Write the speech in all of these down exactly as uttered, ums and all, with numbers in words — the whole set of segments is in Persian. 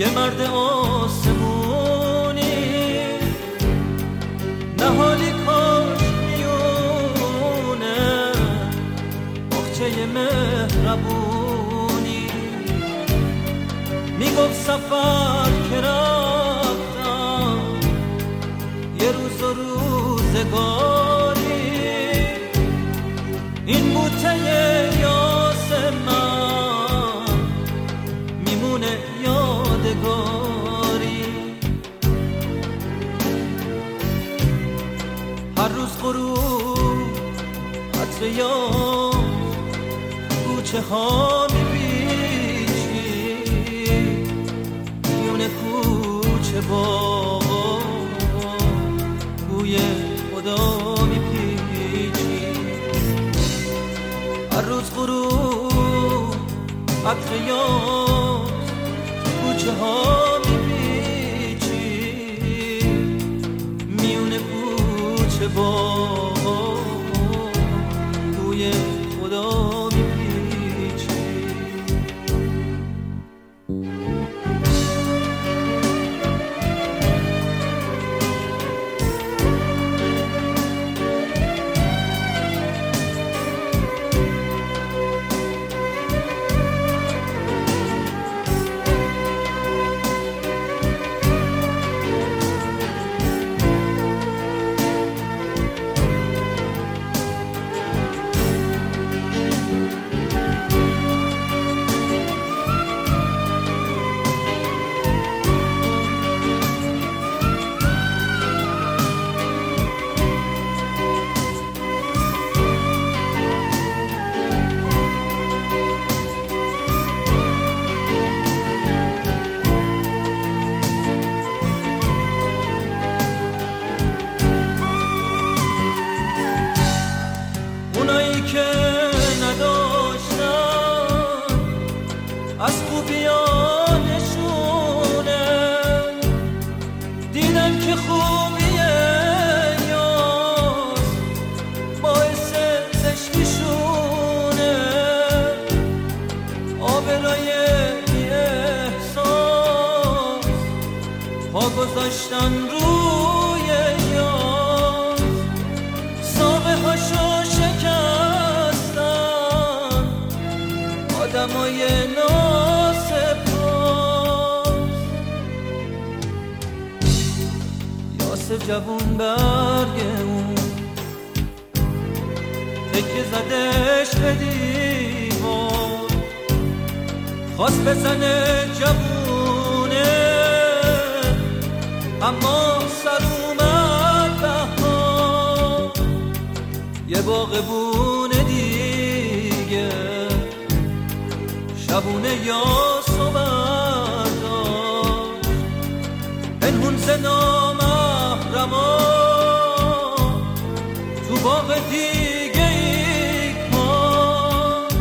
یه مرد آسمونی نهالی کاش میونه باغچه مهربونی میگفت سفر که رفتم یه روز و روزگاری این بوته یاس من میمونه یادگاری هر روز غروب عطر یاس کوچه ها میپیچی میونه کوچه باغا بوی خدا میپیچی هر روز غروب عطر یاس کوچه ها میپیچی میونه کوچه باغا بوی خدا میپیچی اونایی که نداشتن از خوبیانشونه دیدن که خوبیه یاس باعث زشتیشونه آبرای بی احساس پا گذاشتن روی یاس ساقه هاشو شکستن آدمای ناسپاس یاس جوون برگ اون تکه زدش به دیوار خواست بزنه جوونه اما سر اومد بهار یه باغبونه دیگه شبونه یاسو برداشت پنهون ز نامحرما تو باغ دیگه ای کاشت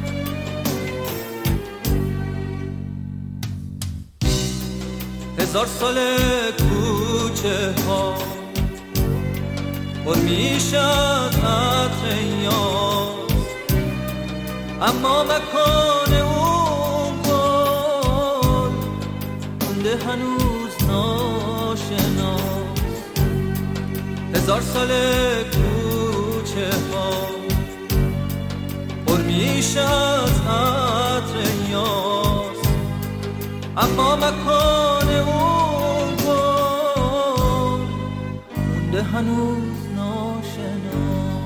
هزار سال کوچه ها پر میشد عطر یاس اما مکان اون گل مونده هنوز ناشناس هزار سال کوچه ها پر میشد عطر یاس اما مکان اون گل مونده هنوز ناشناس